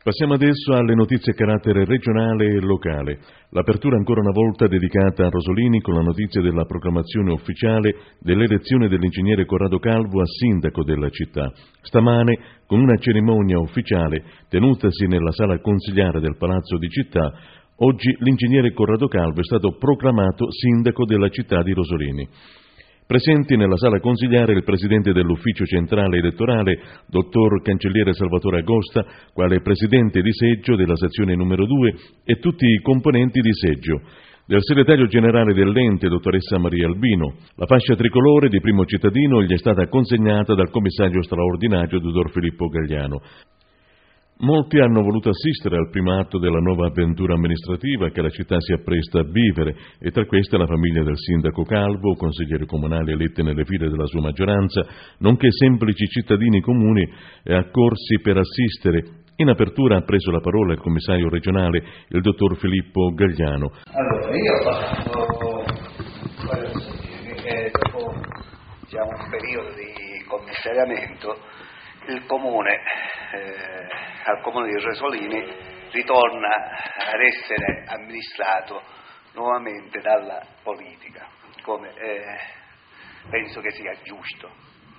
Passiamo adesso alle notizie a carattere regionale e locale. L'apertura ancora una volta dedicata a Rosolini con la notizia della proclamazione ufficiale dell'elezione dell'ingegnere Corrado Calvo a sindaco della città. Stamane, con una cerimonia ufficiale tenutasi nella sala consiliare del Palazzo di Città, oggi l'ingegnere Corrado Calvo è stato proclamato sindaco della città di Rosolini. Presenti nella sala consiliare il presidente dell'ufficio centrale elettorale, dottor Cancelliere Salvatore Agosta, quale presidente di seggio della sezione numero 2 e tutti i componenti di seggio. Del segretario generale dell'ente, dottoressa Maria Albino. La fascia tricolore di primo cittadino gli è stata consegnata dal commissario straordinario, dottor Filippo Gagliano. Molti hanno voluto assistere al primo atto della nuova avventura amministrativa che la città si appresta a vivere e tra queste la famiglia del sindaco Calvo, consiglieri comunali eletti nelle file della sua maggioranza, nonché semplici cittadini comuni accorsi per assistere. In apertura ha preso la parola il commissario regionale, il dottor Filippo Gagliano. Allora, io voglio dire che dopo un periodo di commissariamento il comune, al comune di Rosolini ritorna ad essere amministrato nuovamente dalla politica, come penso che sia giusto.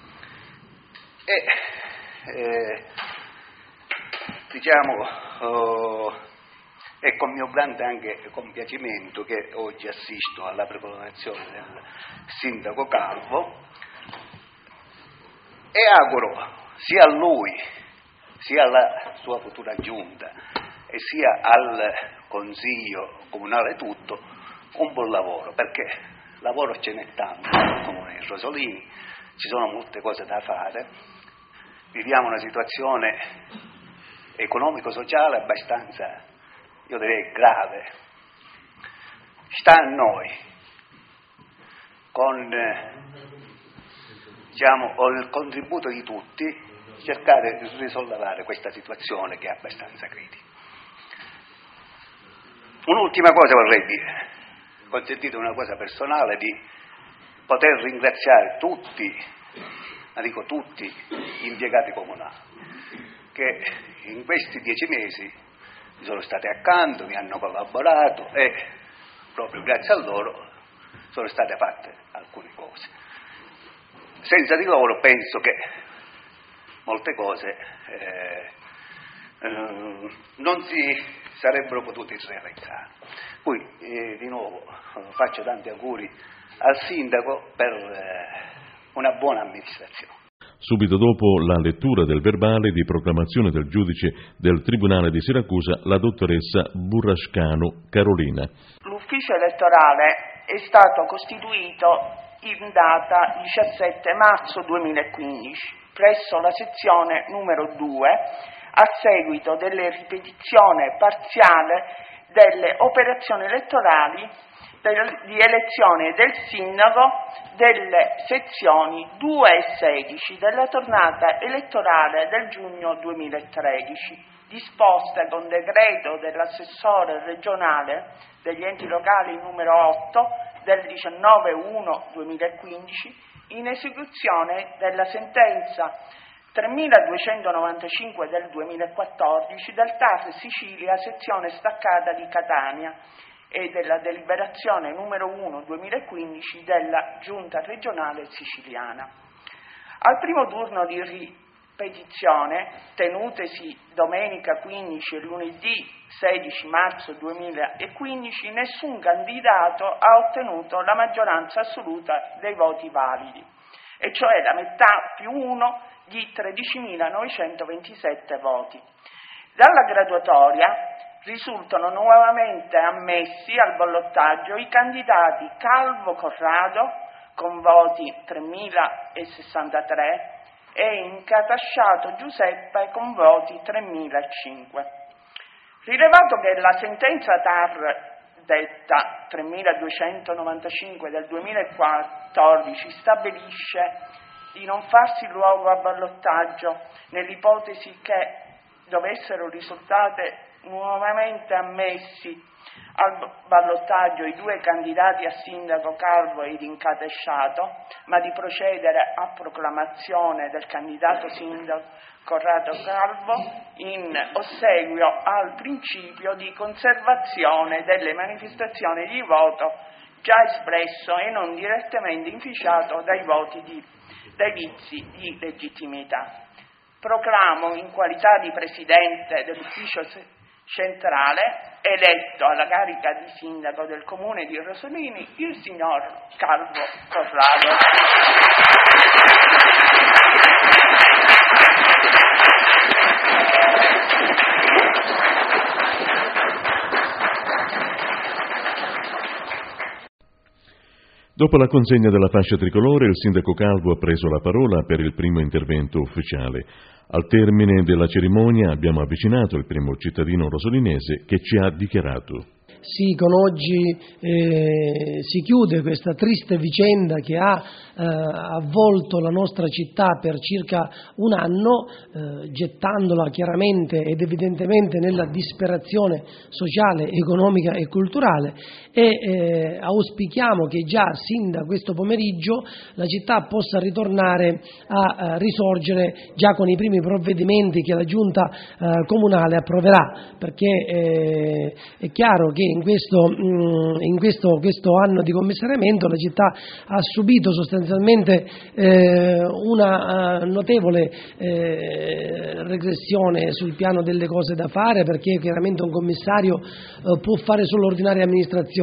È con mio grande anche compiacimento che oggi assisto alla proclamazione del sindaco Calvo e auguro sia a lui, sia alla sua futura giunta e sia al consiglio comunale tutto un buon lavoro, perché lavoro ce n'è tanto nel comune di Rosolini, ci sono molte cose da fare, viviamo una situazione economico-sociale abbastanza, io direi, grave. Sta a noi, con il contributo di tutti, cercare di risollevare questa situazione che è abbastanza critica. Un'ultima cosa vorrei dire, consentite una cosa personale, di poter ringraziare tutti, ma dico tutti, gli impiegati comunali, che in questi 10 mesi mi sono stati accanto, mi hanno collaborato e proprio grazie a loro sono state fatte alcune cose. Senza di loro penso che molte cose non si sarebbero potute realizzare. Poi di nuovo faccio tanti auguri al sindaco per una buona amministrazione. Subito dopo la lettura del verbale di proclamazione del giudice del Tribunale di Siracusa, la dottoressa Burrascano Carolina. L'ufficio elettorale è stato costituito in data 17 marzo 2015 presso la sezione numero 2 a seguito delle ripetizione parziale delle operazioni elettorali di elezione del sindaco delle sezioni 2 e 16 della tornata elettorale del giugno 2013, disposte con decreto dell'assessore regionale degli enti locali numero 8 del 19/1/2015 in esecuzione della sentenza 3295 del 2014 del TAR Sicilia sezione staccata di Catania e della deliberazione numero 1/2015 della Giunta regionale siciliana. Al primo turno di ripetizione, tenutesi domenica 15 e lunedì 16 marzo 2015, nessun candidato ha ottenuto la maggioranza assoluta dei voti validi, e cioè la metà più uno di 13.927 voti. Dalla graduatoria risultano nuovamente ammessi al ballottaggio i candidati Calvo Corrado con voti 3.063 e Incatasciato Giuseppe con voti 3.005. Rilevato che la sentenza TAR detta 3295 del 2014 stabilisce di non farsi luogo a ballottaggio nell'ipotesi che dovessero risultate nuovamente ammessi al ballottaggio i 2 candidati a sindaco Calvo ed Incatesciato, ma di procedere a proclamazione del candidato sindaco Corrado Calvo in ossequio al principio di conservazione delle manifestazioni di voto già espresso e non direttamente inficiato dai vizi di legittimità. Proclamo in qualità di Presidente dell'Ufficio Centrale, eletto alla carica di Sindaco del Comune di Rosolini, il signor Calvo Corrado. Dopo la consegna della fascia tricolore, il sindaco Calvo ha preso la parola per il primo intervento ufficiale. Al termine della cerimonia abbiamo avvicinato il primo cittadino rosolinese che ci ha dichiarato: Sì, con oggi si chiude questa triste vicenda che ha avvolto la nostra città per circa un anno, gettandola chiaramente ed evidentemente nella disperazione sociale, economica e culturale, e auspichiamo che già sin da questo pomeriggio la città possa ritornare a risorgere già con i primi provvedimenti che la Giunta comunale approverà, perché è chiaro che in questo anno di commissariamento la città ha subito sostanzialmente una notevole regressione sul piano delle cose da fare, perché chiaramente un commissario può fare solo ordinaria amministrazione.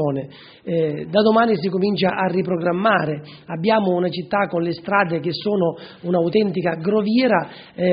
Da domani si comincia a riprogrammare. Abbiamo una città con le strade che sono un'autentica groviera,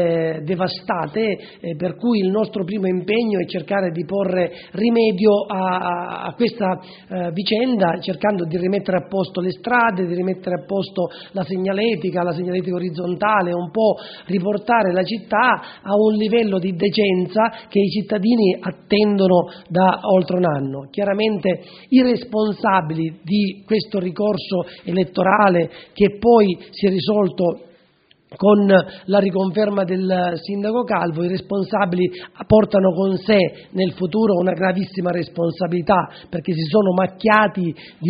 devastate, per cui il nostro primo impegno è cercare di porre rimedio a questa vicenda, cercando di rimettere a posto le strade, di rimettere a posto la segnaletica orizzontale, un po' riportare la città a un livello di decenza che i cittadini attendono da oltre un anno. Chiaramente i responsabili di questo ricorso elettorale, che poi si è risolto con la riconferma del sindaco Calvo, i responsabili portano con sé nel futuro una gravissima responsabilità, perché si sono macchiati di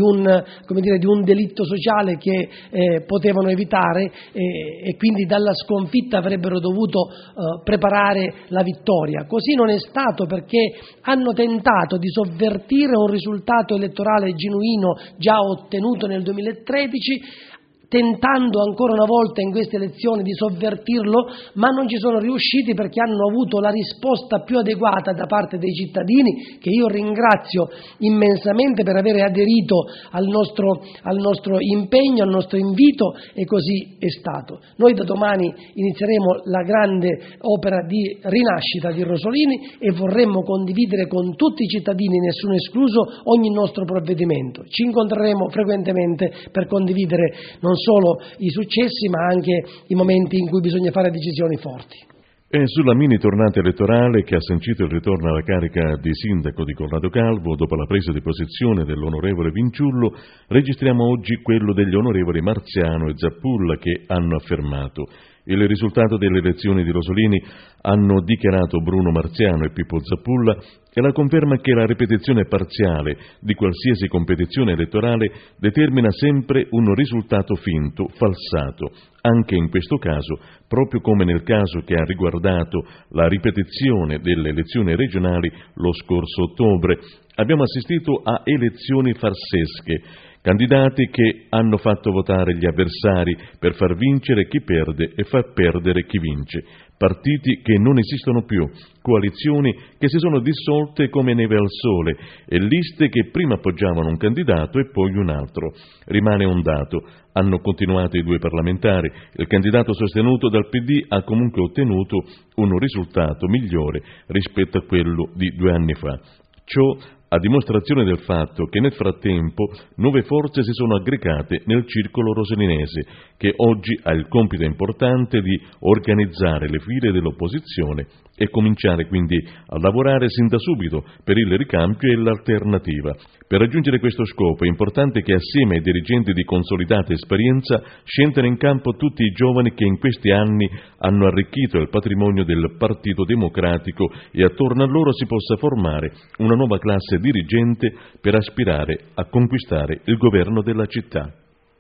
un delitto sociale che potevano evitare, e quindi dalla sconfitta avrebbero dovuto preparare la vittoria. Così non è stato, perché hanno tentato di sovvertire un risultato elettorale genuino già ottenuto nel 2013, tentando ancora una volta in queste elezioni di sovvertirlo, ma non ci sono riusciti, perché hanno avuto la risposta più adeguata da parte dei cittadini, che io ringrazio immensamente per aver aderito al nostro impegno, al nostro invito, e così è stato. Noi da domani inizieremo la grande opera di rinascita di Rosolini e vorremmo condividere con tutti i cittadini, nessuno escluso, ogni nostro provvedimento. Ci incontreremo frequentemente per condividere non solo i successi, ma anche i momenti in cui bisogna fare decisioni forti. E sulla mini tornata elettorale che ha sancito il ritorno alla carica di sindaco di Corrado Calvo dopo la presa di posizione dell'onorevole Vinciullo, registriamo oggi quello degli onorevoli Marziano e Zappulla, che hanno affermato: il risultato delle elezioni di Rosolini, hanno dichiarato Bruno Marziano e Pippo Zappulla, è la conferma che la ripetizione parziale di qualsiasi competizione elettorale determina sempre un risultato finto, falsato. Anche in questo caso, proprio come nel caso che ha riguardato la ripetizione delle elezioni regionali lo scorso ottobre, abbiamo assistito a elezioni farsesche, candidati che hanno fatto votare gli avversari per far vincere chi perde e far perdere chi vince, partiti che non esistono più, coalizioni che si sono dissolte come neve al sole e liste che prima appoggiavano un candidato e poi un altro. Rimane un dato: hanno continuato i due parlamentari, il candidato sostenuto dal PD ha comunque ottenuto un risultato migliore rispetto a quello di 2 anni fa. Ciò a dimostrazione del fatto che nel frattempo nuove forze si sono aggregate nel circolo rosolinese, che oggi ha il compito importante di organizzare le file dell'opposizione e cominciare quindi a lavorare sin da subito per il ricambio e l'alternativa. Per raggiungere questo scopo è importante che assieme ai dirigenti di consolidata esperienza scendano in campo tutti i giovani che in questi anni hanno arricchito il patrimonio del Partito Democratico e attorno a loro si possa formare una nuova classe dirigente per aspirare a conquistare il governo della città.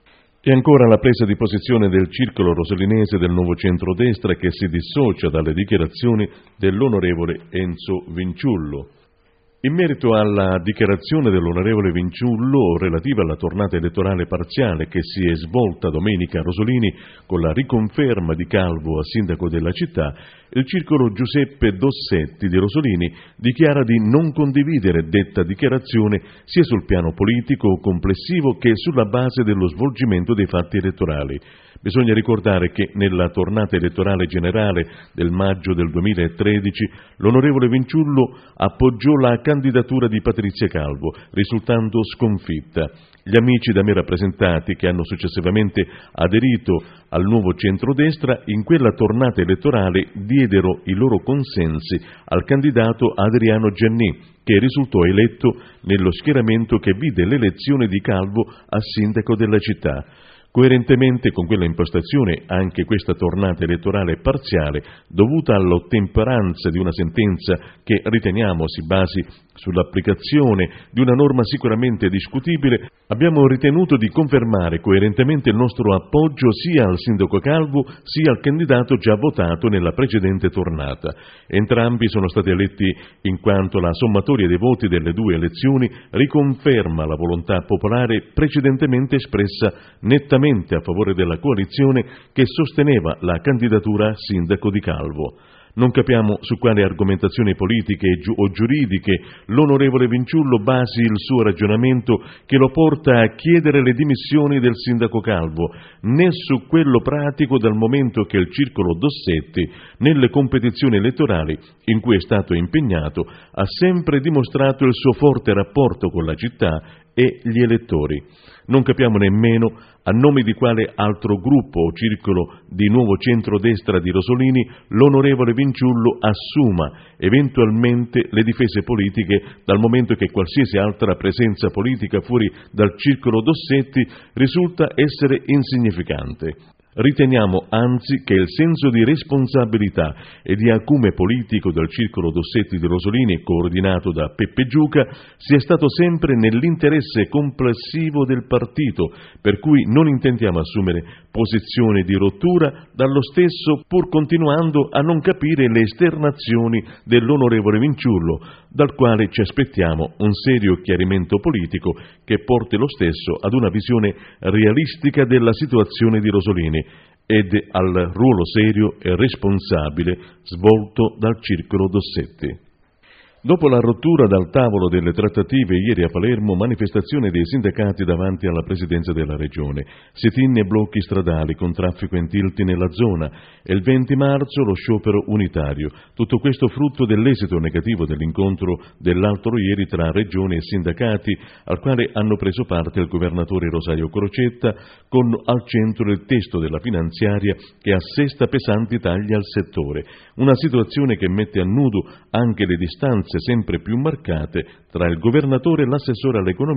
E ancora la presa di posizione del circolo rosolinese del nuovo centrodestra, che si dissocia dalle dichiarazioni dell'onorevole Enzo Vinciullo. In merito alla dichiarazione dell'onorevole Vinciullo relativa alla tornata elettorale parziale che si è svolta domenica a Rosolini con la riconferma di Calvo a sindaco della città, il circolo Giuseppe Dossetti di Rosolini dichiara di non condividere detta dichiarazione sia sul piano politico complessivo che sulla base dello svolgimento dei fatti elettorali. Bisogna ricordare che nella tornata elettorale generale del maggio del 2013 l'onorevole Vinciullo appoggiò la candidatura di Patrizia Calvo, risultando sconfitta. Gli amici da me rappresentati, che hanno successivamente aderito al nuovo centrodestra, in quella tornata elettorale diedero i loro consensi al candidato Adriano Giannì, che risultò eletto nello schieramento che vide l'elezione di Calvo a sindaco della città. Coerentemente con quella impostazione, anche questa tornata elettorale parziale, dovuta all'ottemperanza di una sentenza che riteniamo si basi sull'applicazione di una norma sicuramente discutibile, abbiamo ritenuto di confermare coerentemente il nostro appoggio sia al sindaco Calvo sia al candidato già votato nella precedente tornata. Entrambi sono stati eletti in quanto la sommatoria dei voti delle due elezioni riconferma la volontà popolare precedentemente espressa nettamente a favore della coalizione che sosteneva la candidatura a sindaco di Calvo. Non capiamo su quali argomentazioni politiche o giuridiche l'onorevole Vinciullo basi il suo ragionamento che lo porta a chiedere le dimissioni del sindaco Calvo, né su quello pratico, dal momento che il circolo Dossetti, nelle competizioni elettorali in cui è stato impegnato, ha sempre dimostrato il suo forte rapporto con la città e gli elettori. Non capiamo nemmeno a nome di quale altro gruppo o circolo di nuovo centrodestra di Rosolini l'onorevole Vinciullo assuma eventualmente le difese politiche, dal momento che qualsiasi altra presenza politica fuori dal circolo Dossetti risulta essere insignificante. Riteniamo anzi che il senso di responsabilità e di acume politico del circolo Dossetti di Rosolini, coordinato da Peppe Giuca, sia stato sempre nell'interesse complessivo del partito, per cui non intendiamo assumere posizioni di rottura dallo stesso, pur continuando a non capire le esternazioni dell'onorevole Vinciullo, dal quale ci aspettiamo un serio chiarimento politico che porti lo stesso ad una visione realistica della situazione di Rosolini ed al ruolo serio e responsabile svolto dal circolo Dossetti. Dopo la rottura dal tavolo delle trattative ieri a Palermo, manifestazione dei sindacati davanti alla Presidenza della Regione, sit-in e blocchi stradali con traffico in tilt nella zona e il 20 marzo lo sciopero unitario. Tutto questo frutto dell'esito negativo dell'incontro dell'altro ieri tra Regione e sindacati, al quale hanno preso parte il governatore Rosario Crocetta, con al centro il testo della finanziaria che assesta pesanti tagli al settore. Una situazione che mette a nudo anche le distanze sempre più marcate tra il governatore e l'assessore all'economia